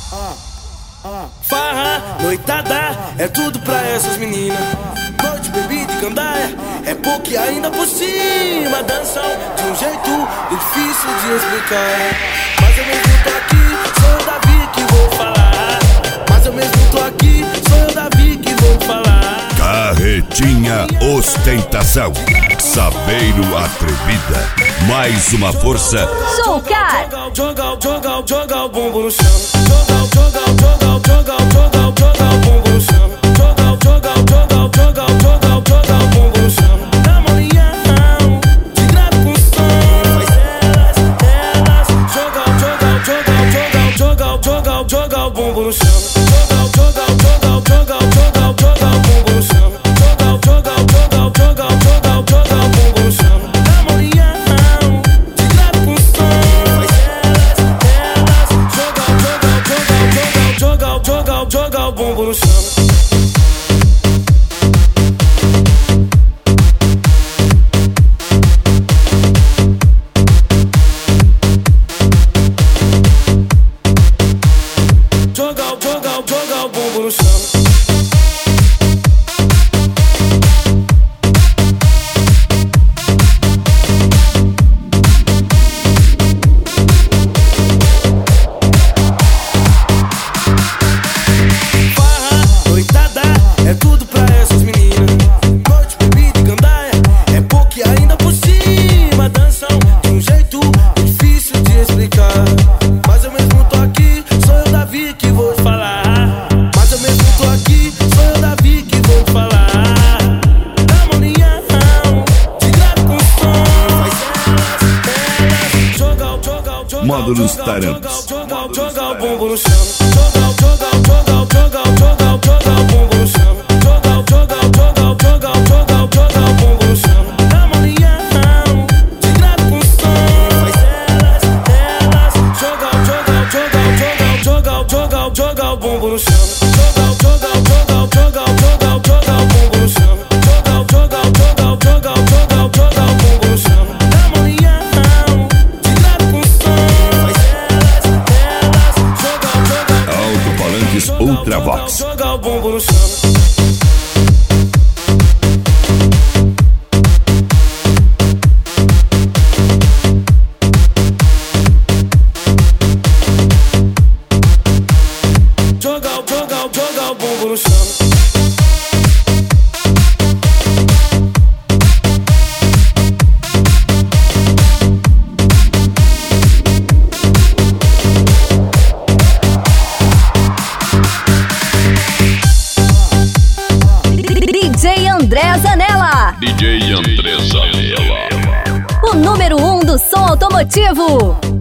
Farra, noitada, é tudo pra essas meninas. Noite, bebida e gandaia, é pouco e ainda por cima. Dançam de um jeito difícil de explicar. Mas eu mesmo tô aqui, sou eu, Davi, que vou falar. Mas eu mesmo tô aqui, sou eu, Davi, que vou falar. Carretinha Ostentação, Sabeiro Atrevida, mais uma força. Soulcar. Joga o bumbum no chão. Joga o bumbum no chão. Joga o bumbum no chão. Dá uma união de grave com som. Faz elas. Joga o bumbum no chão. Joga o bumbum no chão. Joga o bumbum no chão. Dá uma união de grave com som. Joga o bumbum no chão. Joga o bumbum no chão. É tudo pra essas meninas. Noite, bebida e gandaia, é pouco e ainda por cima. Dançam de um jeito difícil de explicar. Mas eu mesmo tô aqui, sou eu, Davi, que vou falar. Mas eu mesmo tô aqui, sou eu, Davi, que vou falar. Dá uma união de grave com som. Faz elas. Módulos Tarantos. Joga o bumbum no chão. Joga o bumbum no chão. Joga o bumbum no chão. Joga o bumbum no chão. Joga o bumbum no chão. Dá uma união de grave com som. Faz elas. Alto-falantes Ultravox. Joga o bumbum no chão. Joga o bumbum no chão. DJ André Zanella. DJ André Zanella, O número 1 do som automotivo.